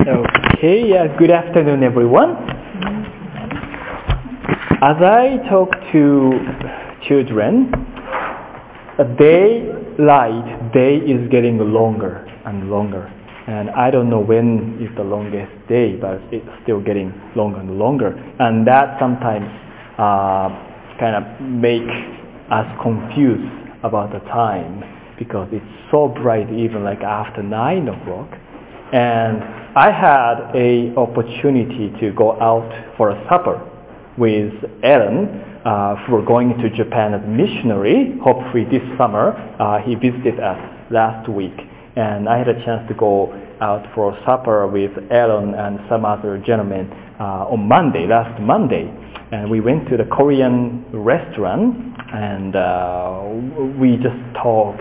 Okay, good afternoon everyone. As I talk to children, a day is getting longer and longer. And I don't know when is the longest day, but it's still getting longer and longer. And that sometimes kind of make us confused about the time because it's so bright even like after 9 o'clock. And I had a opportunity to go out for a supper with Aaron, who were going to Japan as a missionary. Hopefully this summer, he visited us last week. And I had a chance to go out for a supper with Aaron and some other gentlemen on last Monday. And we went to the Korean restaurant and we just talked.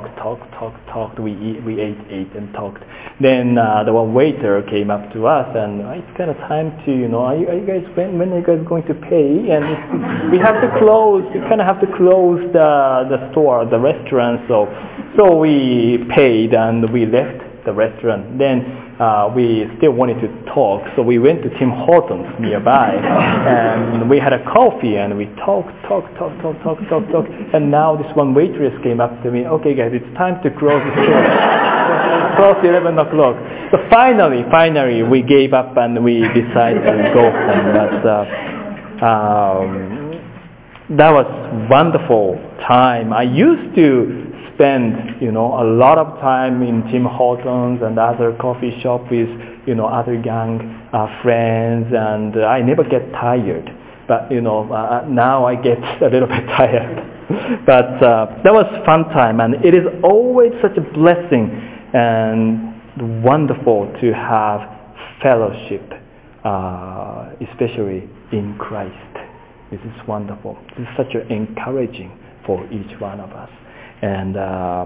We ate and talked. Then the one waiter came up to us and it's kind of time to, are you guys, when are you guys going to pay? And we kind of have to close the store, the restaurant. So we paid and we left the restaurant. Then we still wanted to talk, so we went to Tim Hortons nearby, and we had a coffee, and we talked, and now this one waitress came up to me, okay guys, it's time to close the store. Close 11 o'clock. So finally we gave up and we decided to go home. That was wonderful time. I used to spend, a lot of time in Tim Hortons and other coffee shop with, other young friends, and I never get tired. But, now I get a little bit tired. But that was fun time, and it is always such a blessing and wonderful to have fellowship, especially in Christ. This is wonderful. This is such an encouraging for each one of us. And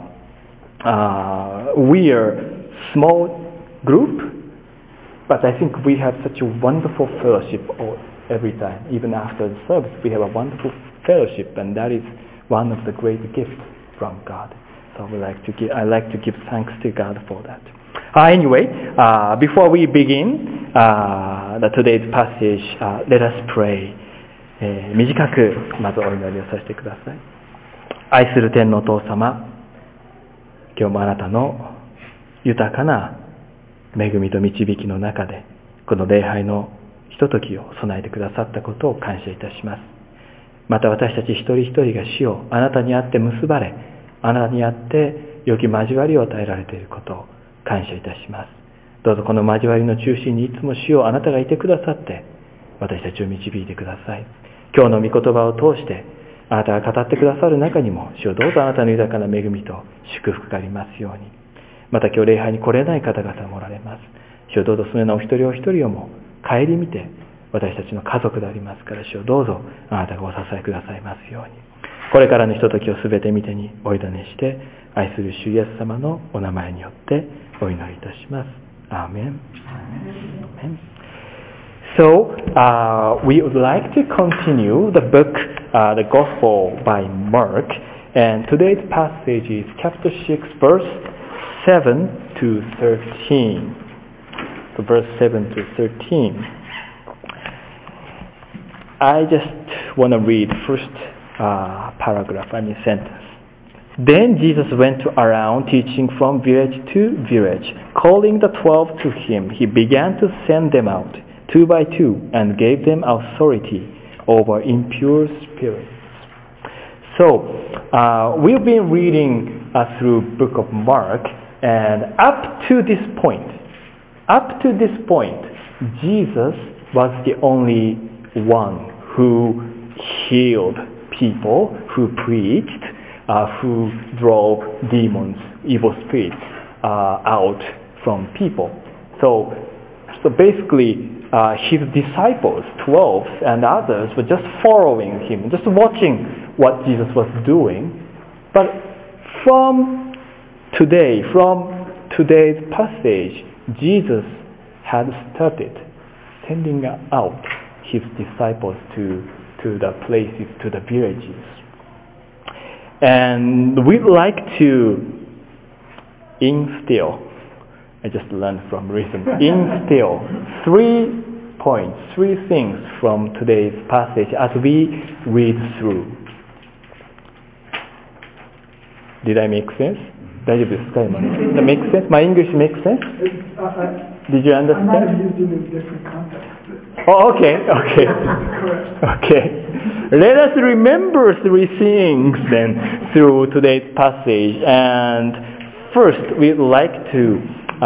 we are small group, but I think we have such a wonderful fellowship every time. Even after the service, we have a wonderful fellowship, and that is one of the great gifts from God. So I like to give thanks to God for that. Anyway, before we begin today's passage, let us pray. 短くまずお祈りをさせてください。愛する天のお父様、今日もあなたの豊かな恵みと導きの中でこの礼拝のひとときを備えてくださったことを感謝いたします。また私たち一人一人が主をあなたにあって結ばれ、あなたにあって良き交わりを与えられていることを感謝いたします。どうぞこの交わりの中心にいつも主をあなたがいてくださって私たちを導いてください。今日の御言葉を通してあなたが語ってくださる中にも主をどうぞあなたの豊かな恵みと祝福がありますように。また今日礼拝に来れない方々もおられます。主をどうぞそのようなお一人お一人をも顧みて私たちの家族でありますから主をどうぞあなたがお支えくださいますように。これからのひとときをすべて見てにお委ねして愛する主イエス様のお名前によってお祈りいたします。アーメン。So, we would like to continue the book, the Gospel by Mark, and today's passage is chapter 6, verse 7 to 13. So verse 7 to 13. I just want to read first sentence. Then Jesus went around teaching from village to village, calling the 12 to him. He began to send them out 2 by 2 and gave them authority over impure spirits. So we've been reading through book of Mark, and up to this point, Jesus was the only one who healed people, who preached, who drove demons, evil spirits out from people. So basically, his disciples, 12 and others, were just following him, just watching what Jesus was doing. But from today's passage, Jesus had started sending out his disciples to the places, to the villages. And we'd like to instill I just learned from recent. Instill 3 points, 3 things from today's passage as we read through. Did I make sense? That makes sense? My English makes sense? Did you understand? I might have used it in a different context. Oh, okay. Correct. Okay. Let us remember 3 things then through today's passage. And first, we'd like to,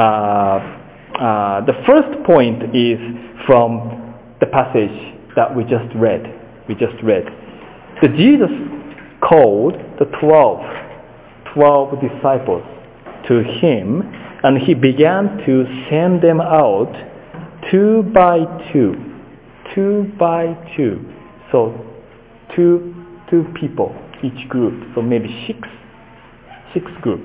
the first point is from the passage that we just read. That Jesus called the 12 disciples to him, and he began to send them out 2 by 2. So 2 people each group, so maybe 6 groups.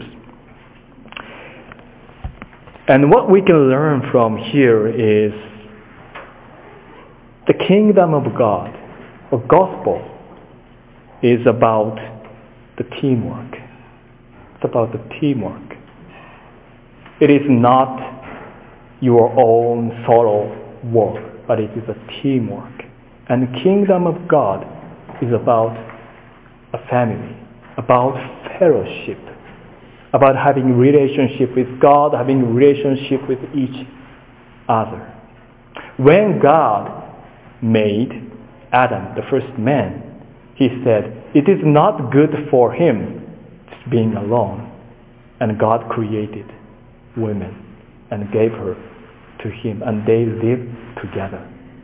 And what we can learn from here is the kingdom of God, or gospel, is about the teamwork. It's about the teamwork. It is not your own solo work, but it is a teamwork. And the kingdom of God is about a family, about fellowship, about having relationship with God, having relationship with each other. When God made Adam, the first man, he said, it is not good for him being alone. And God created women and gave her to him, and they lived together.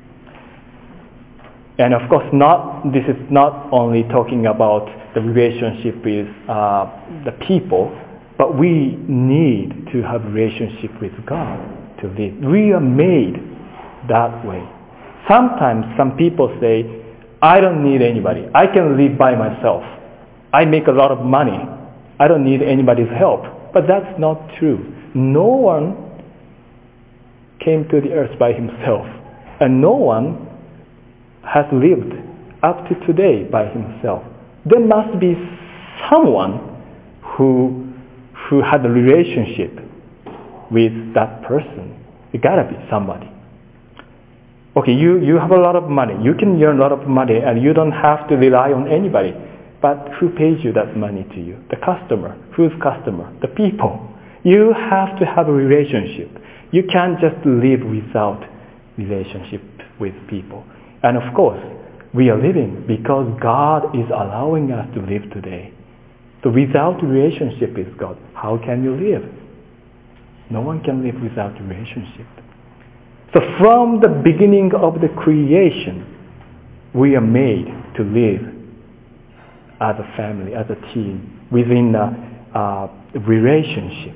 And of course, this is not only talking about the relationship with the people, but we need to have relationship with God to live. We are made that way. Sometimes some people say, I don't need anybody. I can live by myself. I make a lot of money. I don't need anybody's help. But that's not true. No one came to the earth by himself. And no one has lived up to today by himself. There must be someone who had a relationship with that person. It gotta be somebody. Okay, you have a lot of money. You can earn a lot of money and you don't have to rely on anybody. But who pays you that money to you? The customer. Who's customer? The people. You have to have a relationship. You can't just live without relationship with people. And of course, we are living because God is allowing us to live today. So without relationship with God, how can you live? No one can live without relationship. So from the beginning of the creation, we are made to live as a family, as a team, within a relationship.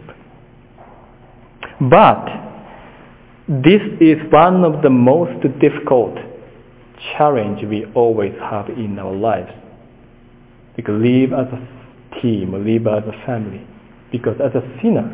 But this is one of the most difficult challenge we always have in our lives. We can live as a team, live as a family. Because as a sinner,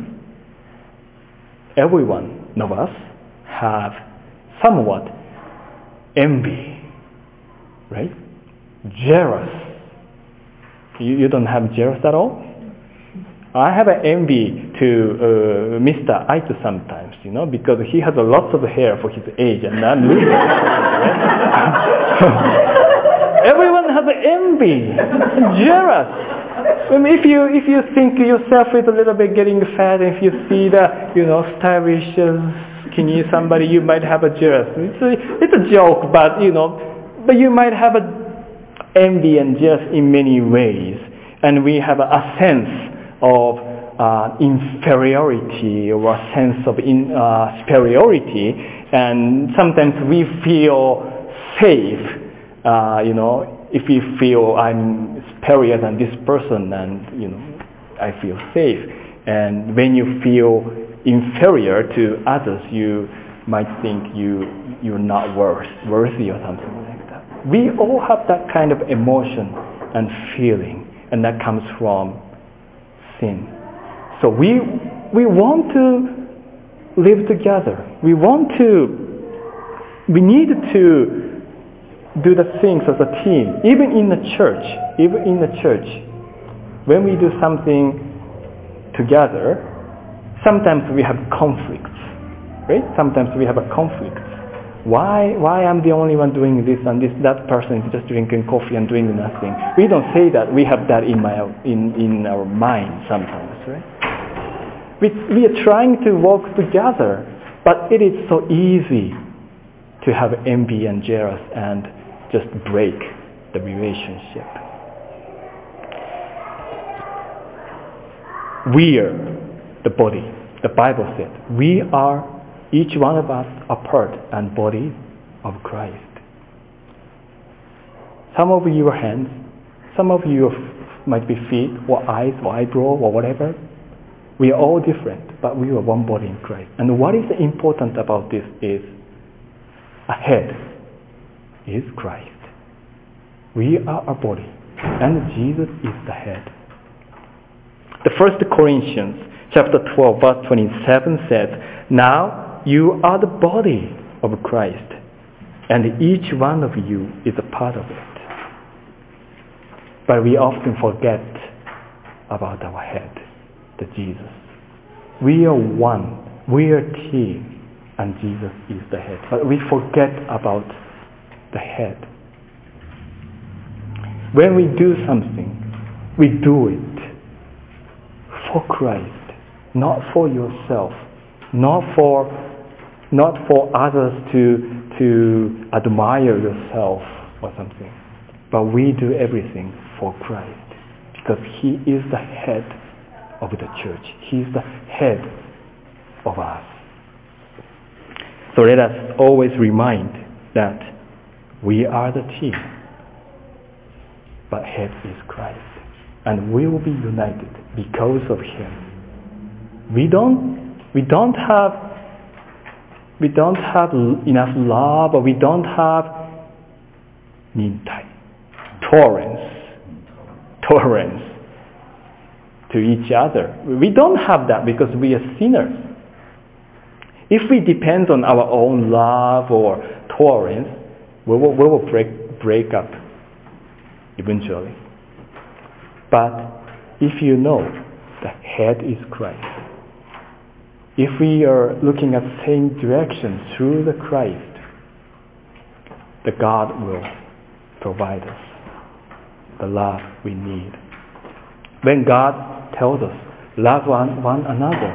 every one of us have somewhat envy, right? Jealous. You don't have jealous at all? I have an envy to Mr. Aito sometimes, because he has a lot of hair for his age and I'm losing it. Everyone has envy, jealous. If you think yourself is a little bit getting fat, if you see the, stylish, skinny somebody, you might have a jealous. It's a joke, but you might have a envy and jealous in many ways. And we have a sense of inferiority or a sense of superiority, and sometimes we feel safe, if we feel I'm superior than this person, and I feel safe. And when you feel inferior to others, you might think you're not worthy or something like that. We all have that kind of emotion and feeling, and that comes from sin. So we want to live together. We need to do the things as a team. Even in the church, when we do something together, Sometimes we have conflicts, right? Sometimes we have a conflict. Why I'm the only one doing this and that person is just drinking coffee and doing nothing? We don't say that. We have that in our mind sometimes, right? We are trying to work together, but it is so easy to have envy and jealous and just break the relationship. We are the body. The Bible said we are, each one of us, a part and body of Christ. Some of you are hands, some of you might be feet or eyes or eyebrow or whatever. We are all different, but we are one body in Christ. And what is important about this is a head is Christ. We are a body, and Jesus is the head. The 1 Corinthians chapter 12 verse 27 says, "Now you are the body of Christ, and each one of you is a part of it." But we often forget about our head, the Jesus. We are one, we are a team, and Jesus is the head. But we forget about the head. When we do something, we do it for Christ, not for yourself, not for others to admire yourself or something. But we do everything for Christ because He is the head of the church. He is the head of us. So let us always remind that we are the team, but head is Christ. And we will be united because of Him. We don't have enough love, or we don't have tolerance to each other. We don't have that because we are sinners. If we depend on our own love or tolerance, we will break up eventually. But if you know the head is Christ, if we are looking at the same direction through the Christ, the God will provide us the love we need. When God tells us, love one another,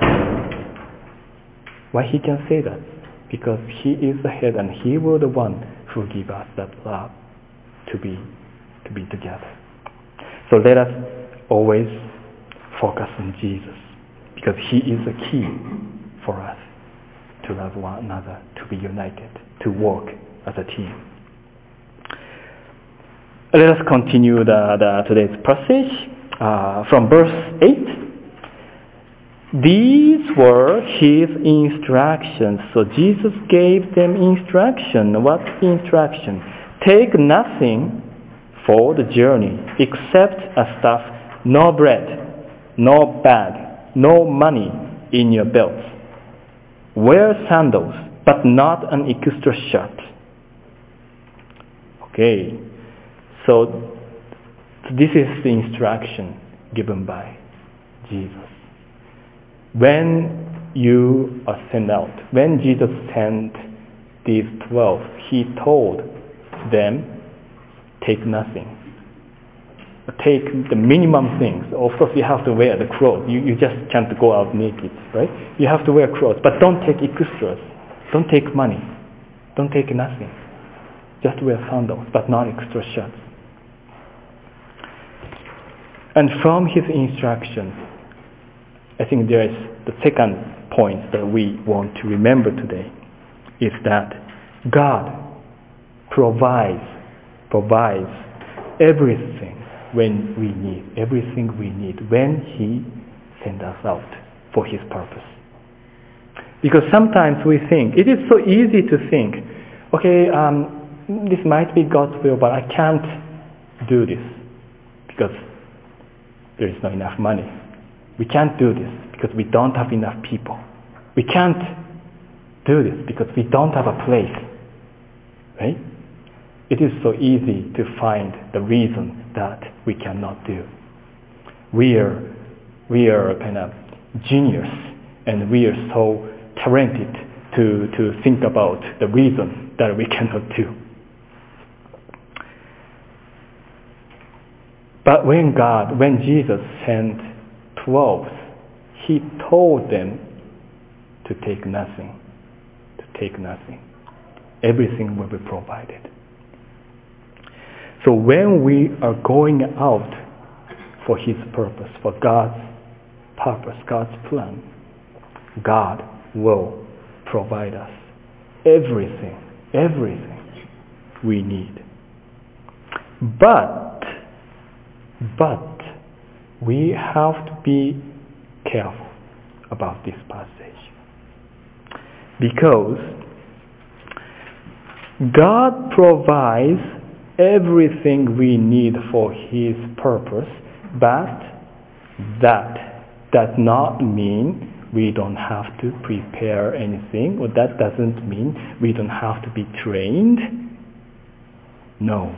why He can say that? Because He is the head and He will the one who give us that love to be together. So let us always focus on Jesus, because He is the key for us to love one another, to be united, to work as a team. Let us continue today's passage from verse 8. These were His instructions. So Jesus gave them instruction. What instruction? Take nothing for the journey except a staff, no bread, no bag, no money in your belts. Wear sandals, but not an extra shirt. Okay, so this is the instruction given by Jesus. When you are sent out, when Jesus sent these 12, He told them, take nothing. Take the minimum things. Of course, you have to wear the clothes. You just can't go out naked, right? You have to wear clothes, but don't take extras. Don't take money. Don't take nothing. Just wear sandals, but not extra shirts. And from His instruction, I think there is the second point that we want to remember today, is that God provides everything when we need, everything we need when He sends us out for His purpose. Because sometimes we think, it is so easy to think, okay, this might be God's will, but I can't do this because there is not enough money. We can't do this because we don't have enough people. We can't do this because we don't have a place. Right? It is so easy to find the reason that we cannot do. We are kind of genius and we are so talented to think about the reason that we cannot do. But when Jesus sent 12, he told them to take nothing. Everything will be provided. So when we are going out for his purpose, for God's purpose, God's plan, God will provide us everything we need. But we have to be careful about this passage, because God provides everything we need for his purpose, but that does not mean we don't have to prepare anything, or that doesn't mean we don't have to be trained. No.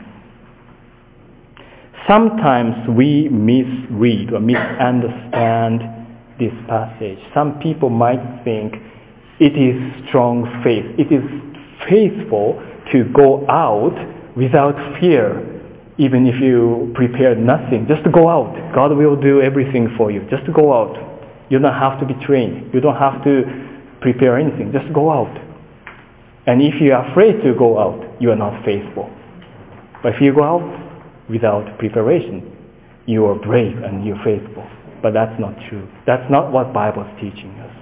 Sometimes we misread or misunderstand this passage. Some people might think it is strong faith. It is faithful to go out without fear, even if you prepared nothing. Just go out. God will do everything for you. Just go out. You don't have to be trained. You don't have to prepare anything. Just go out. And if you are afraid to go out, you are not faithful. But if you go out without preparation, you are brave and you're faithful. But that's not true. That's not what Bible is teaching us.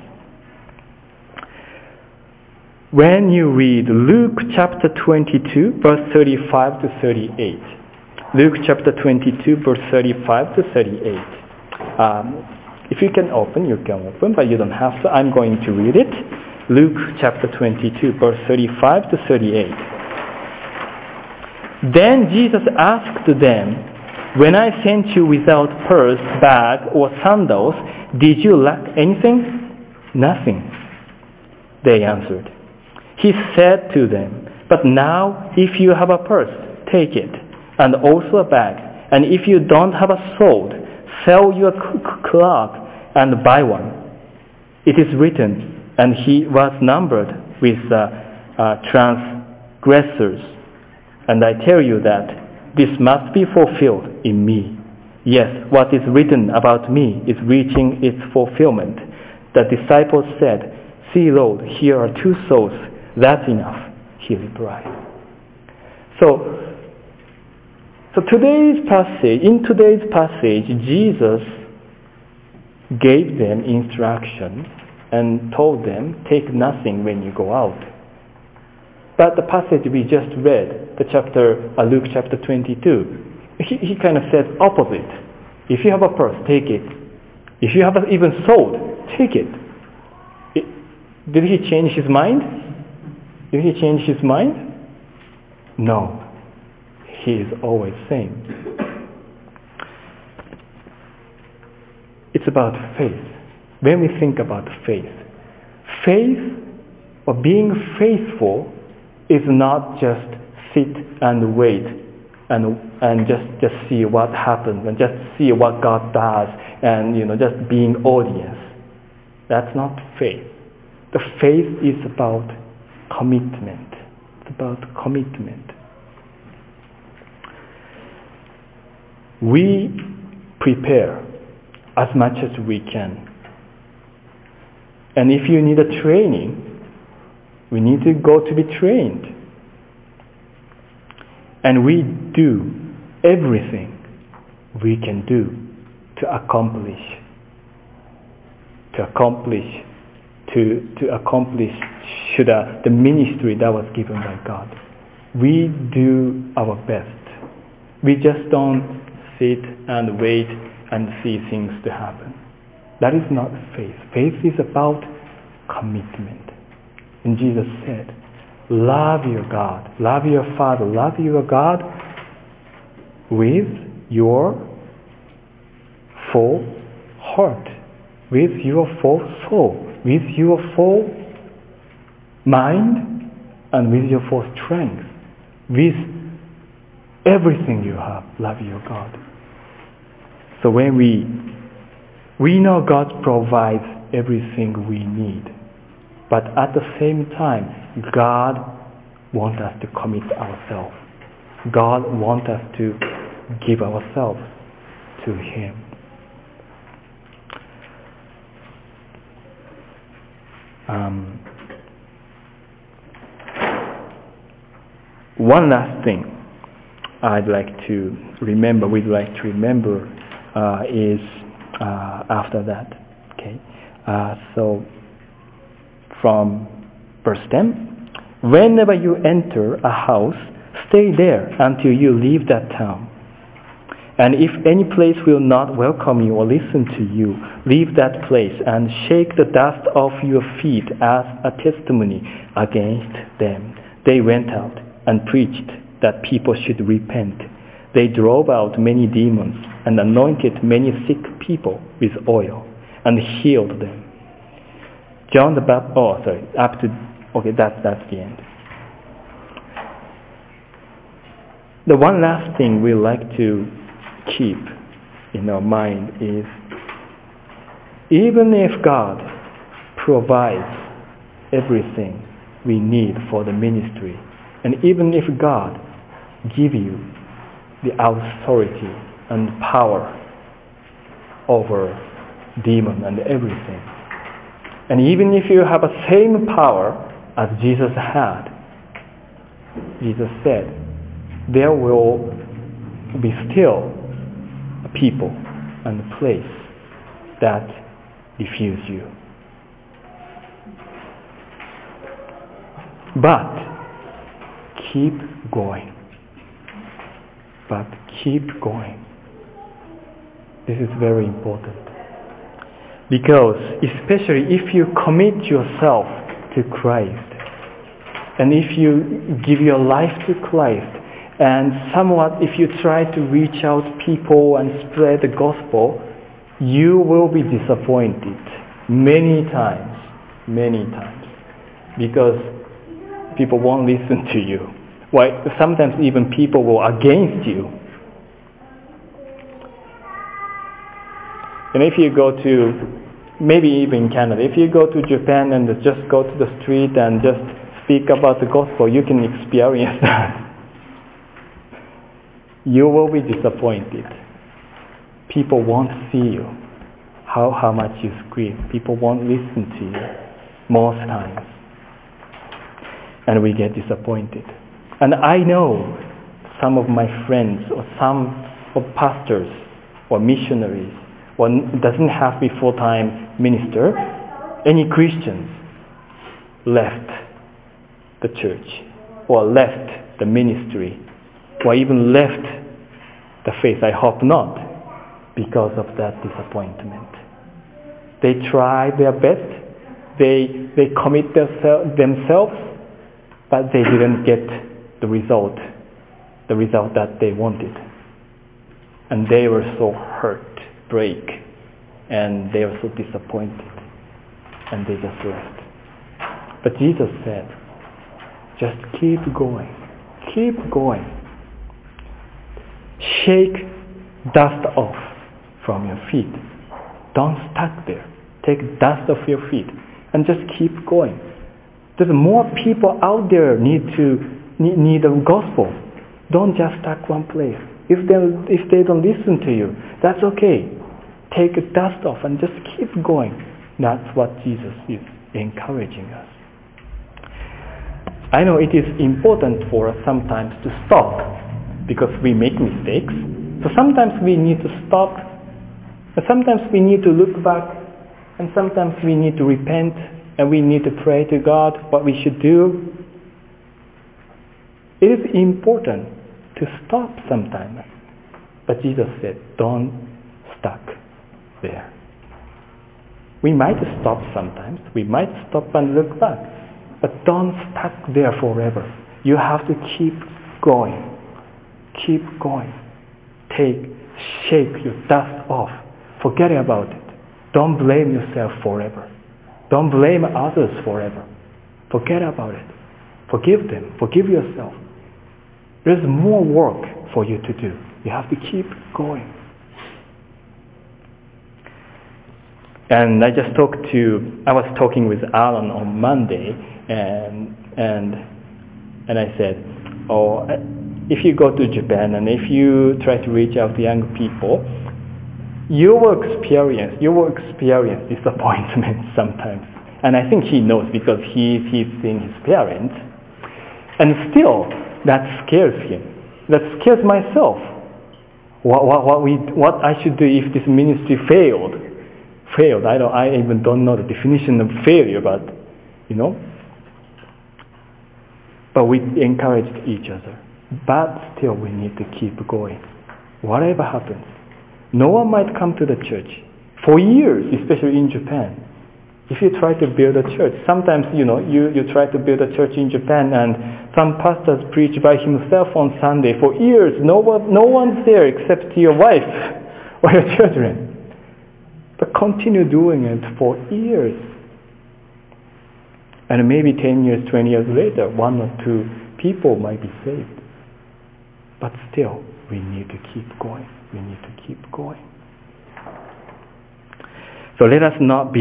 When you read Luke chapter 22, verse 35 to 38. Luke chapter 22, verse 35 to 38. If you can open, you can open, but you don't have to. I'm going to read it. Luke chapter 22, verse 35 to 38. Then Jesus asked them, "When I sent you without purse, bag, or sandals, did you lack anything?" "Nothing," they answered. He said to them, "But now, if you have a purse, take it, and also a bag. And if you don't have a sword, sell your cloak and buy one. It is written, and he was numbered with transgressors. And I tell you that this must be fulfilled in me. Yes, what is written about me is reaching its fulfillment." The disciples said, "See, Lord, here are 2 souls. That's enough," he replied. So in today's passage, Jesus gave them instruction and told them, take nothing when you go out. But the passage we just read, Luke chapter 22, he kind of said opposite. If you have a purse, take it. If you have even sword, take it. Did he change his mind? Did he change his mind? No. He is always same. It's about faith. When we think about faith or being faithful is not just sit and wait and just see what happens and just see what God does and just being audience. That's not faith. The faith is about commitment. It's about commitment. We prepare as much as we can. And if you need a training, we need to go to be trained. And we do everything we can do to accomplish the ministry that was given by God. We do our best. We just don't sit and wait and see things to happen. That is not faith. Faith is about commitment. And Jesus said, love your God, love your Father, love your God with your full heart, with your full soul, with your full mind, and with your full strength, with everything you have, love your God. So when we know God provides everything we need. But at the same time, God wants us to commit ourselves. God wants us to give ourselves to Him. One last thing we'd like to remember is after that. Okay, so from verse 10, whenever you enter a house, stay there until you leave that town. And if any place will not welcome you or listen to you, leave that place and shake the dust off your feet as a testimony against them. They went out and preached that people should repent. They drove out many demons and anointed many sick people with oil and healed them. John the Baptist, that's the end. The one last thing we like to keep in our mind is, even if God provides everything we need for the ministry, and even if God gives you the authority and power over demon and everything, and even if you have the same power as Jesus had, Jesus said, there will be still people and a place that refuse you. But keep going. This is very important. Because especially if you commit yourself to Christ, and if you give your life to Christ, and somewhat if you try to reach out people and spread the gospel, you will be disappointed many times, because people won't listen to you. Why? Sometimes even people go against you. And if you go to, maybe even in Canada, if you go to Japan and just go to the street and just speak about the gospel, you can experience that. You will be disappointed. People won't see you, how much you scream. People won't listen to you most times. And we get disappointed. And I know some of my friends or some of pastors or missionaries, or doesn't have a full-time minister, any Christians left the church or left the ministry or even left the faith. I hope not, because of that disappointment. They try their best, they commit themselves, but they didn't get the result that they wanted. And they were so hurt, break, and they were so disappointed, and they just left. But Jesus said, just keep going. Shake dust off from your feet. Don't stuck there. Take dust off your feet and just keep going. There's more people out there need the gospel. Don't just stuck one place. If they don't listen to you, that's okay. Take dust off and just keep going. That's what Jesus is encouraging us. I know it is important for us sometimes to stop because we make mistakes. So sometimes we need to stop, and sometimes we need to look back, and sometimes we need to repent, and we need to pray to God what we should do. It is important to stop sometimes. But Jesus said, don't stuck there. We might stop sometimes. We might stop and look back. But don't stuck there forever. You have to keep going. Keep going. Shake your dust off. Forget about it. Don't blame yourself forever. Don't blame others forever. Forget about it. Forgive them. Forgive yourself. There's more work for you to do. You have to keep going. And I was talking with Alan on Monday, and I said, if you go to Japan and if you try to reach out to young people, you will experience disappointment sometimes. And I think he knows because he's seeing his parents. And still, that scares him. That scares myself. What I should do if this ministry failed. I even don't know the definition of failure, but But we encouraged each other. But still, we need to keep going. Whatever happens, no one might come to the church for years, especially in Japan. If you try to build a church, sometimes you try to build a church in Japan, and some pastors preach by himself on Sunday for years. No one's there except your wife or your children. But continue doing it for years. And maybe 10 years, 20 years later, 1 or 2 people might be saved. But still, we need to keep going. We need to keep going. So let us not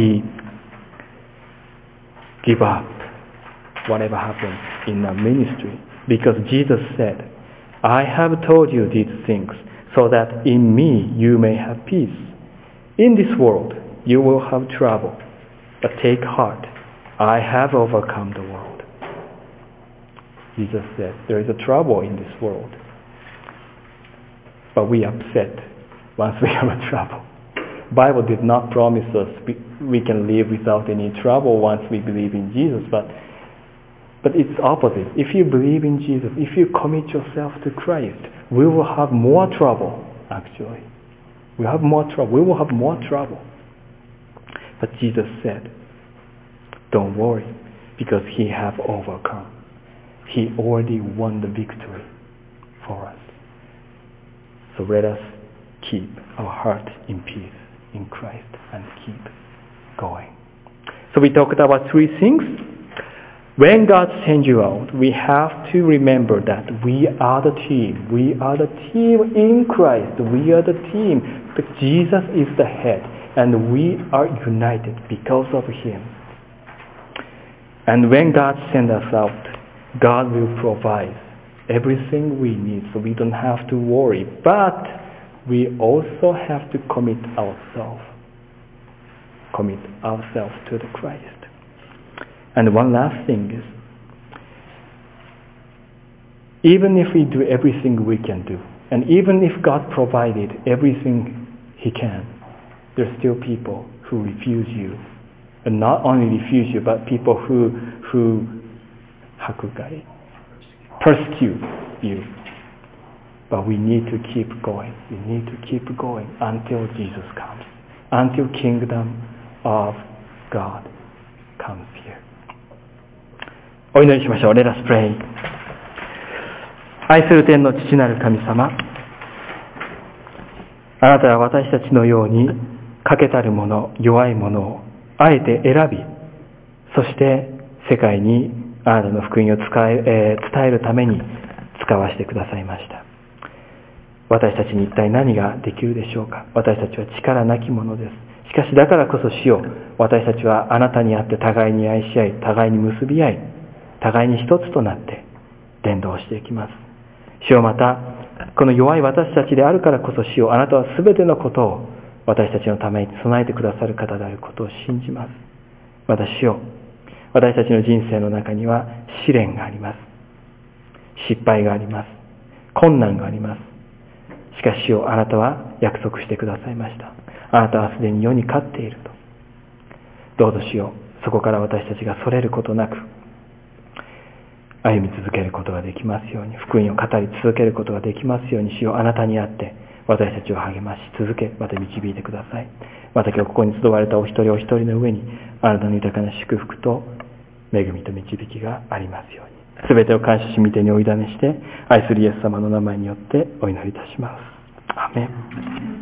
give up whatever happens in our ministry. Because Jesus said, I have told you these things so that in me you may have peace. In this world you will have trouble, but take heart. I have overcome the world. Jesus said, there is a trouble in this world. But we upset once we have a trouble. Bible did not promise us we can live without any trouble once we believe in Jesus, but it's opposite. If you believe in Jesus, if you commit yourself to Christ, we will have more trouble, actually. We will have more trouble. But Jesus said, don't worry, because He have overcome. He already won the victory for us. So let us keep our heart in peace in Christ and keep going. So we talked about 3 things. When God sends you out, we have to remember that we are the team. We are the team in Christ. We are the team. But Jesus is the head, and we are united because of Him. And when God sends us out, God will provide everything we need, so we don't have to worry. But we also have to commit ourselves to the Christ. And one last thing is, even if we do everything we can do, and even if God provided everything He can, there's still people who refuse you. And not only refuse you, but people who persecute you. But we need to keep going. We need to keep going until Jesus comes. Until kingdom of God comes here. お祈りしましょう。Let us pray. 愛する天の父なる神様、あなたは私たちのように欠けたる者、弱い者をあえて選び、そして世界にあなたの福音を伝えるために使わせてくださいました。私たちに一体何ができるでしょうか。私たちは力なき者です。しかしだからこそ主よ、私たちはあなたにあって互いに愛し合い、互いに結び合い、互いに一つとなって伝道していきます。主よ、またこの弱い私たちであるからこそ主よ、あなたはすべてのことを私たちのために備えてくださる方であることを信じます。また主よ、私たちの人生の中には試練があります。失敗があります。困難があります。しかし主よ、あなたは約束してくださいました。あなたはすでに世に勝っていると。どうぞ主よ、そこから私たちがそれることなく歩み続けることができますように、福音を語り続けることができますように、主よ、あなたにあって私たちを励まし続け、また導いてください。また今日ここに集われたお一人お一人の上にあなたの豊かな祝福と恵みと導きがありますように、すべてを感謝し御手にお委ねして愛するイエス様の名前によってお祈りいたします。アーメン。